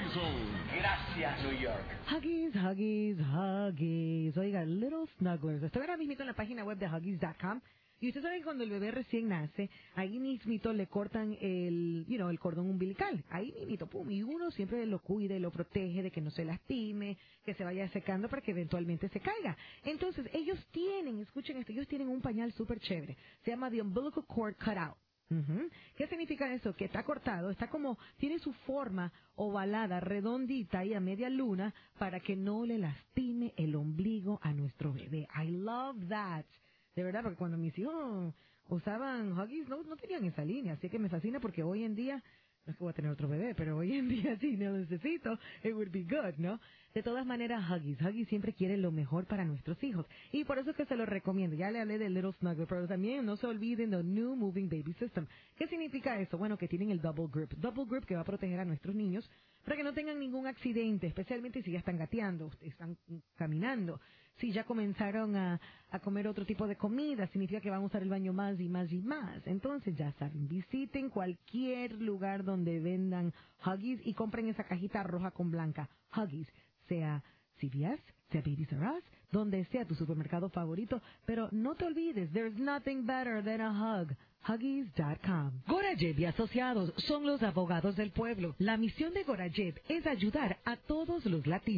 Gracias, New York. Huggies, Huggies, Huggies. Oiga, Little Snugglers. Estoy ahora mismo en la página web de Huggies.com. Y usted sabe que cuando el bebé recién nace, ahí mismito le cortan el cordón umbilical. Ahí mismito, pum. Y uno siempre lo cuida y lo protege de que no se lastime, que se vaya secando para que eventualmente se caiga. Entonces, escuchen esto, ellos tienen un pañal súper chévere. Se llama The Umbilical Cord Cutout. ¿Qué significa eso? Que está cortado, tiene su forma ovalada, redondita y a media luna para que no le lastime el ombligo a nuestro bebé. I love that. De verdad, porque cuando mis hijos usaban Huggies, no tenían esa línea. Así que me fascina porque hoy en día, no es que voy a tener otro bebé, pero hoy en día sí lo necesito. It would be good, ¿no? De todas maneras, Huggies siempre quiere lo mejor para nuestros hijos. Y por eso es que se lo recomiendo. Ya le hablé del Little Snuggle, pero también no se olviden del New Moving Baby System. ¿Qué significa eso? Bueno, que tienen el Double Grip. Double Grip que va a proteger a nuestros niños para que no tengan ningún accidente, especialmente si ya están gateando, están caminando. Si ya comenzaron a comer otro tipo de comida, significa que van a usar el baño más y más y más. Entonces, ya saben, visiten cualquier lugar donde vendan Huggies y compren esa cajita roja con blanca. Huggies, sea CVS, sea Babies R Us, donde sea tu supermercado favorito, pero no te olvides, there's nothing better than a hug. Huggies.com. Gorayev y Asociados son los abogados del pueblo. La misión de Gorayev es ayudar a todos los latinos.